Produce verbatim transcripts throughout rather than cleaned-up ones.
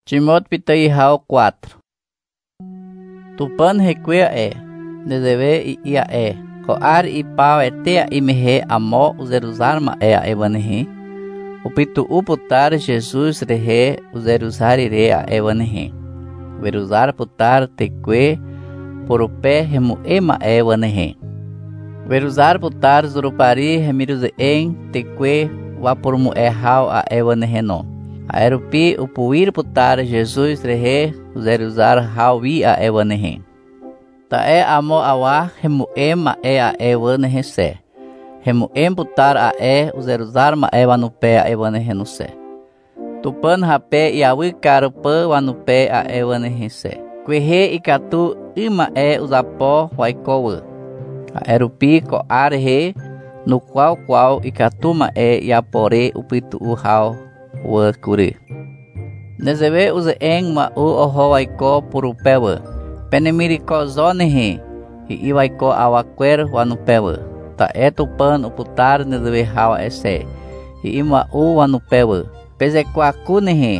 Timóteo pitei hao quatro. Tupan requea e, nezeve i ia e, coar i pau etea i mehe amo uzeruzar ma ea evanehi, upitu uputar Jesus rehe uzeruzar irea evanehi, veruzar putar teque porupe hemu ema evanehi, veruzar putar zurupari hemiruze en teque vapormu e hao a evanehi no. Aerupi upuir putar Jesus rehe uzeruzar hawi a evanehi. Ta e amo awa hemu ema e a evanehi se. Hemu em putar a e uzeruzar ma e vanupe a evanehi no se. Tupan hape iawi karupe vanupe a evanehi se. Kwehe ikatu ima e uzapo waikowe. Aerupi ko arhe no qual qual ikatuma e iapore upitu uhau wa kuri. Nezeve uze eng ma u oho waiko purupewe. Penemiriko zonehi hi iwaiko awakwer wanupewe. Ta etupan uputar nezeve hawa ese. Hi ima u wanupewe. Peze kwakunehi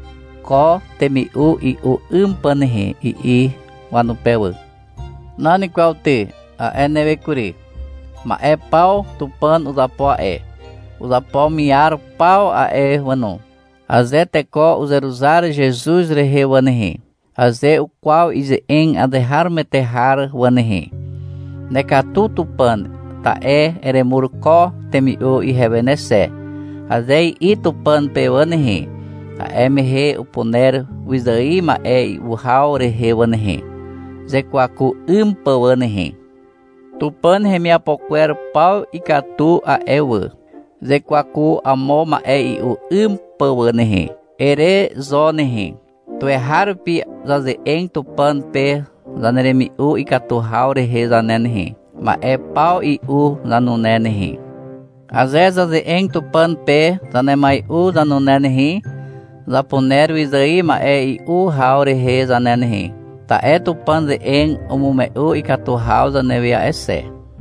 ko temi u i u impanehi i i wanupewe. Nani kwauti a eneve kuri. Ma e pau tupan uzapoa e. Uzapo miar pau a e wano. Aze teko uzeruzar Jesus rehe wanehi. Aze o qual ize en adehar metehar wanehi. Nekatu tupan ta e eremur ko temi u i hevenese. Aze i tupan pe wanehi. A e mehe uponer wizai ma e uhau rehe wanehi. Ze kwaku impa wanehi. Tupan hemiapoquer pau ikatu a ewe. Zekwaku amo ma e i u impa wanehi. Ere zonehi. Tu e harpi zaze eng tupan pe zaneremi u ikatu haurehe zanenehi. Ma e pau i u zanunenehi. Aze zaze eng tupan pe zanemai u zanunenehi. Zapuner wizai ma e i u haurehe zanenehi. Ta e tupan ze eng umume u ikatu hau zanevia ese.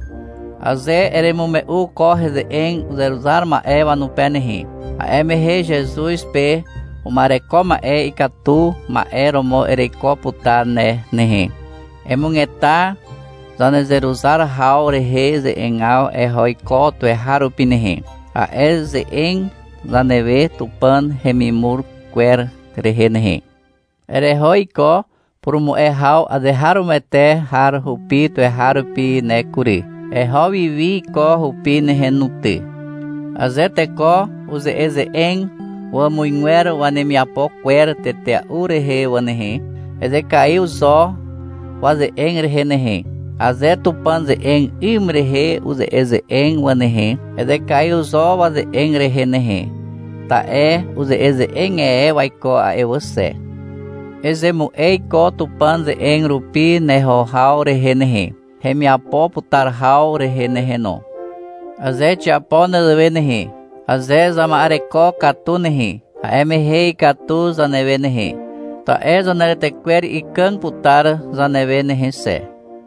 Aze eremume u corre de en uzeruzar ma eva no penehi. A emehe Jesus pe umareco ma e ikatu ma eromo ereco putar ne nehi. Emungeta zanezeruzar hau rehe ze engau e hoiko tu e harupinehi. A e ze en zaneve tupan hemimur quer rehe nehi. Ere hoiko purumu e hau adeharumete har hupi tu e harupi ne kuri. E hovi vi ko hupi nehenute. Azete ko uze eze eng wa muinwer wanemiapo quer tetea urehe wanehe. Eze caiu zo waze eng rehe nehe. Azetu panze eng imrehe uze eze eng wanehe. Eze caiu zo waze eng rehe nehe. Ta e uze eze eng e waiko a e você. Eze mu eiko tu panze eng rupi neho hau rehe nehe. Hemiapo putar hau rehe neheno. Aze tiapo nezeve nehi. Aze zama areko katu nehi. A emehe katu zaneve nehi. Ta e zanere quer ikan putar zaneve nehi se.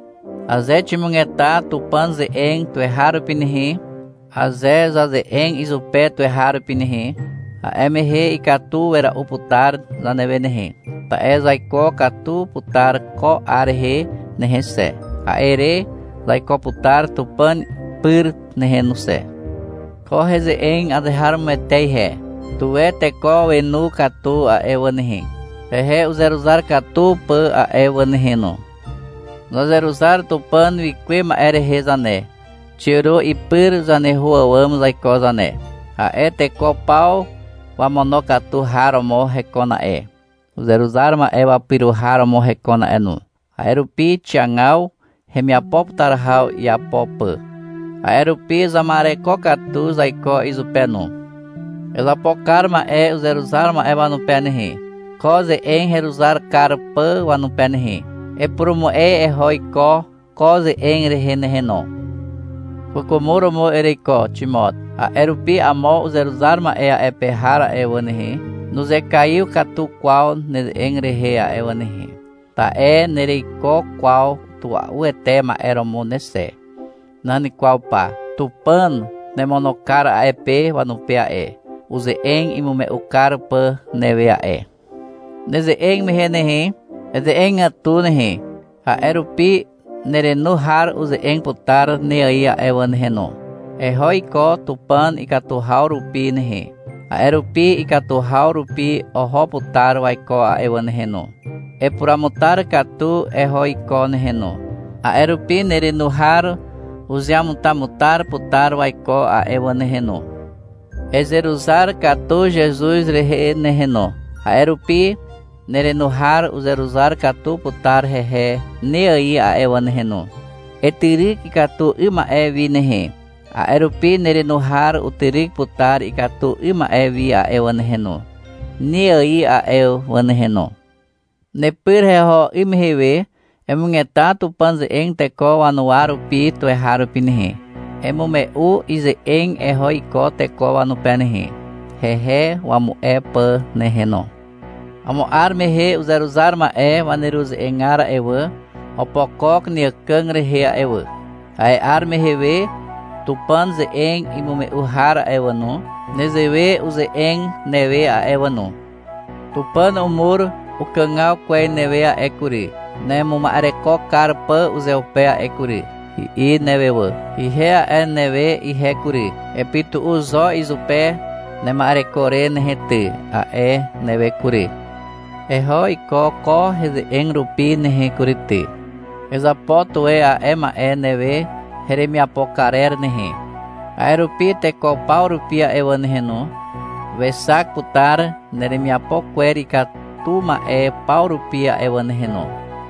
Aze timungeta tupan ze eng tu erraro pinehi. Aze zaze eng izupe tu erraro pinehi. A emehe ikatu era uputar zaneve nehi. Ta e zaiko katu putar ko arehe nehi se. A ere lai coputar tupan pur nehenuse. Corre ze eng adehar meteihe. Tu e teko enu katu a evanehi. Ehe uzeruzar katu pu a evaneheno. Zazeruzar tupan vique ma erehe zane. Tiro i pur zane rua vamos lai ko zane. A e teko pau wamono katu haromo rekona e. Uzeruzar ma eva piru haromo rekona enu. A erupi tiangau hemiapop tarhau iapop. Aerupi zamareko katu zaiko izupenu. Elapokar ma e uzeruzar ma eva no penehi. Koze en heruzar karpa wa no penehi. E prumo e ehoiko koze en reheneheno. Kukumuro mo eriko timot. Aerupi amo uzeruzar ma e a epehara evanehi. Nos e caiu katu qual ne en rehea evanehi. Ta e nereiko qual tua uetema eromo nesse. Nani qual pa. Tupan ne monokara a ep wa no pa e. Use en imume ukar pa nevea e. neze eng mehe nehe, eze eng atu nehe, ha erupi nere nu har uze eng putar ne ia ewan heno. E hoi ko tupan ikatu hau rupi nehe, ha erupi ikatu hau rupi oho putar vai ko a ewan heno. E puramutar katu e hoi ko neheno, ha erupi nere nu har uzia mutamutar putar vai ko a ewan heno. E zeruzar katu Jesus rehe neheno, ha erupi nere nu har uzeruzar katu putar hehe ne ia a ewan heno. E tirik ikatu ima evi nehe, a erupi nere nu har utirik putar ikatu ima evi a ewan heno. Ne ia a ewan heno. Ne pir heho imhewe emungeta tupan ze eng teko wanuaru pi tu eharu pinehe. Emu me u ize eng eho iko teko wanu penehe. Hehe wamu e pe neheno. Amo ar mehe uzeruzar ma e waneruz engara ewe opokok ni keng rehea ewe. Ai ar mehewe tupan ze eng imu me uhara ewe no. Nezewe uze eng newe a ewe no. Tupan umur ukengau kwe newe a ekuri. Nemu ma areko karpe uze upea ekuri. I newewe. Ihea en newe ihe kuri. Epitu uzo izupe nema arekore nehete a e newe kuri. Eho iko ko heze eng rupi nehe kurite. Eza potu e a ema e newe heremia pokarer nehe. A rupi teko pau rupia ewa neheno. Vesak putar neremia pokweri katuma e pau rupia ewa neheno.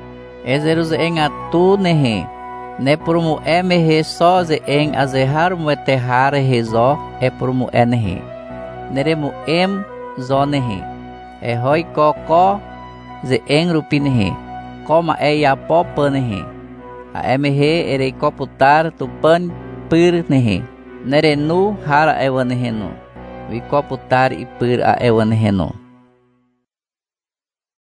Ezeruz eng atu nehe. Ne prumu e mehe so ze eng azehar muetehar hezo e prumu e nehe. Neremu em zo nehe. E hoi ko ko ze eng rupi nehe. Ko ma e ya po pe nehe. A emehe ere ko putar tupan pir nehe. Nere nu hara ewa nehe no. Vi ko putar i pir a ewa nehe no.